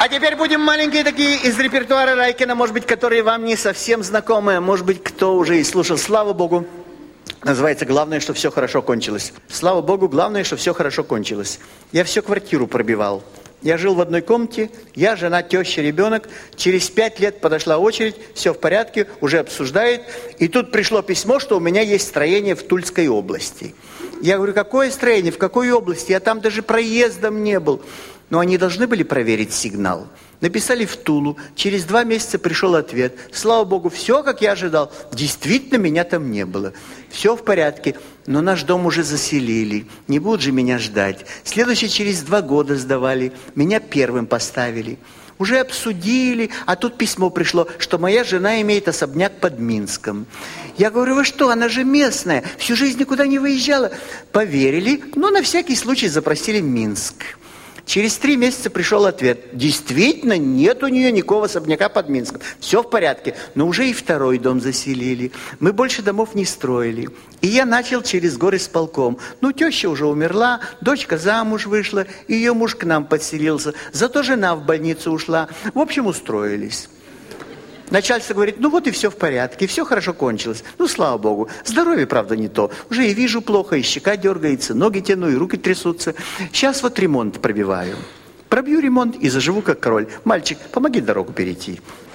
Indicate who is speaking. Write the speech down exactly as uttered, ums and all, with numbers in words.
Speaker 1: А теперь будем маленькие такие из репертуара Райкина, может быть, которые вам не совсем знакомы, может быть, кто уже и слушал. Слава Богу. Называется «Главное, что все хорошо кончилось». Слава Богу, главное, что все хорошо кончилось. Я всю квартиру пробивал. Я жил в одной комнате, я, жена, теща, ребенок. Через пять лет подошла очередь, все в порядке, уже обсуждает. И тут пришло письмо, что у меня есть строение в Тульской области. Я говорю, какое строение, в какой области? Я там даже проездом не был. Но они должны были проверить сигнал. Написали в Тулу. Через два месяца пришел ответ. Слава Богу, все, как я ожидал. Действительно, меня там не было. Все в порядке. Но наш дом уже заселили. Не будут же меня ждать. Следующий через два года сдавали. Меня первым поставили. Уже обсудили, а тут письмо пришло, что моя жена имеет особняк под Минском. Я говорю, вы что, она же местная, всю жизнь никуда не выезжала. Поверили, но на всякий случай запросили Минск. Через три месяца пришел ответ. Действительно, нет у нее никакого особняка под Минском. Все в порядке. Но уже и второй дом заселили. Мы больше домов не строили. И я начал через горы с полком. Ну, теща уже умерла, дочка замуж вышла, и ее муж к нам подселился. Зато жена в больницу ушла. В общем, устроились. Начальство говорит, ну вот и все в порядке, все хорошо кончилось. Ну, слава Богу. Здоровье, правда, не то. Уже и вижу плохо, и щека дергается, ноги тяну, и руки трясутся. Сейчас вот ремонт пробиваю. Пробью ремонт и заживу как король. Мальчик, помоги дорогу перейти.